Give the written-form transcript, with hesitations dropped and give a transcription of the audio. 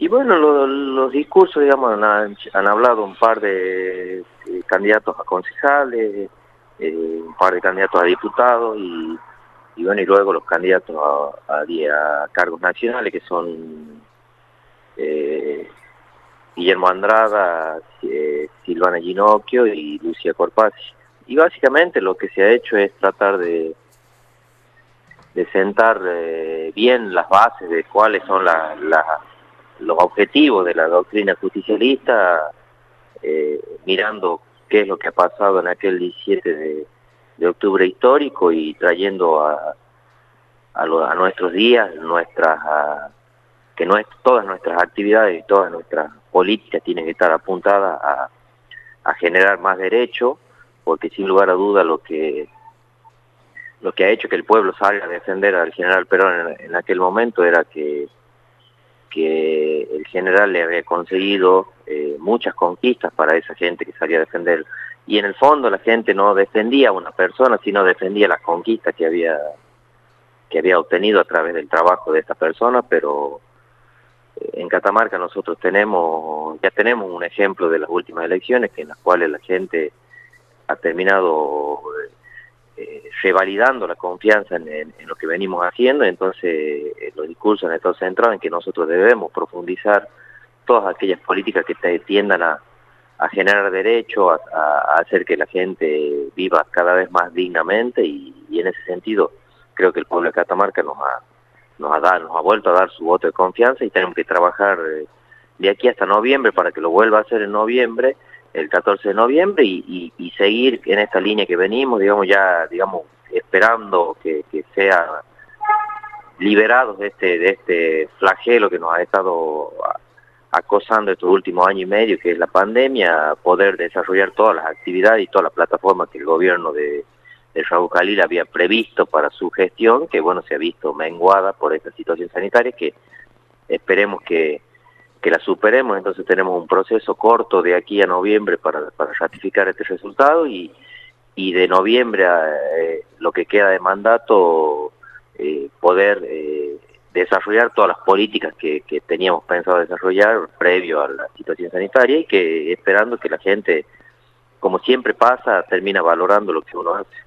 Y bueno, los discursos, digamos, han hablado un par de candidatos a concejales, un par de candidatos a diputados y bueno, y luego los candidatos a cargos nacionales que son Guillermo Andrada, Silvana Ginocchio y Lucía Corpazzi. Y básicamente lo que se ha hecho es tratar de sentar bien las bases de cuáles son los objetivos de la doctrina justicialista, mirando qué es lo que ha pasado en aquel 17 de octubre histórico y trayendo a nuestros días todas nuestras actividades y todas nuestras políticas tienen que estar apuntadas a generar más derechos, porque sin lugar a duda lo que ha hecho que el pueblo salga a defender al general Perón en aquel momento era que el general le había conseguido muchas conquistas para esa gente que salía a defender. Y en el fondo la gente no defendía a una persona, sino defendía las conquistas que había obtenido a través del trabajo de esta persona, pero en Catamarca nosotros ya tenemos un ejemplo de las últimas elecciones en las cuales la gente ha terminado revalidando la confianza en lo que venimos haciendo. Entonces los discursos han estado centrados en que nosotros debemos profundizar todas aquellas políticas que tiendan a generar derechos, a hacer que la gente viva cada vez más dignamente y en ese sentido creo que el pueblo de Catamarca nos ha vuelto a dar su voto de confianza y tenemos que trabajar de aquí hasta noviembre para que lo vuelva a hacer en noviembre, el 14 de noviembre, y seguir en esta línea que venimos, digamos, esperando que sea liberados de este flagelo que nos ha estado acosando estos últimos años y medio, que es la pandemia, poder desarrollar todas las actividades y todas las plataformas que el gobierno de Raúl Jalil había previsto para su gestión, que bueno, se ha visto menguada por esta situación sanitaria, que esperemos que la superemos. Entonces tenemos un proceso corto de aquí a noviembre para ratificar este resultado y de noviembre a lo que queda de mandato poder desarrollar todas las políticas que teníamos pensado desarrollar previo a la situación sanitaria y que esperando que la gente, como siempre pasa, termina valorando lo que uno hace.